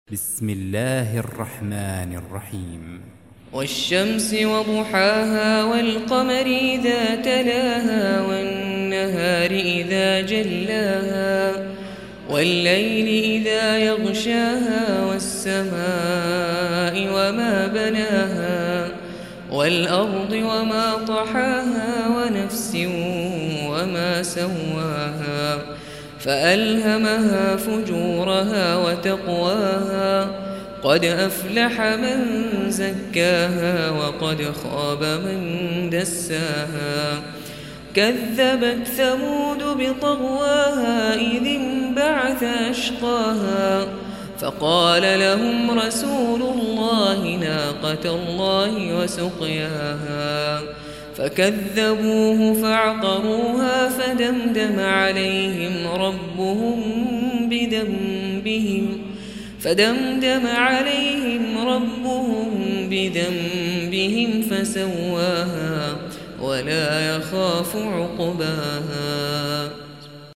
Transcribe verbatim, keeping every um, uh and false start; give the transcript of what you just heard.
بسم الله الرحمن الرحيم. والشمس وضحاها والقمر إذا تلاها والنهار إذا جلاها والليل إذا يغشاها والسماء وما بناها والأرض وما طحاها ونفس وما سواها فألهمها فجورها وتقواها قد أفلح من زكاها وقد خاب من دساها كذبت ثمود بطغواها إذ انبعث أشقاها فقال لهم رسول الله ناقة الله وسقياها فكذبوه فعقروها فدمدم عليهم ربهم بذنبهم فدمدم عليهم ربهم بذنبهم فسواها ولا يخاف عقباها.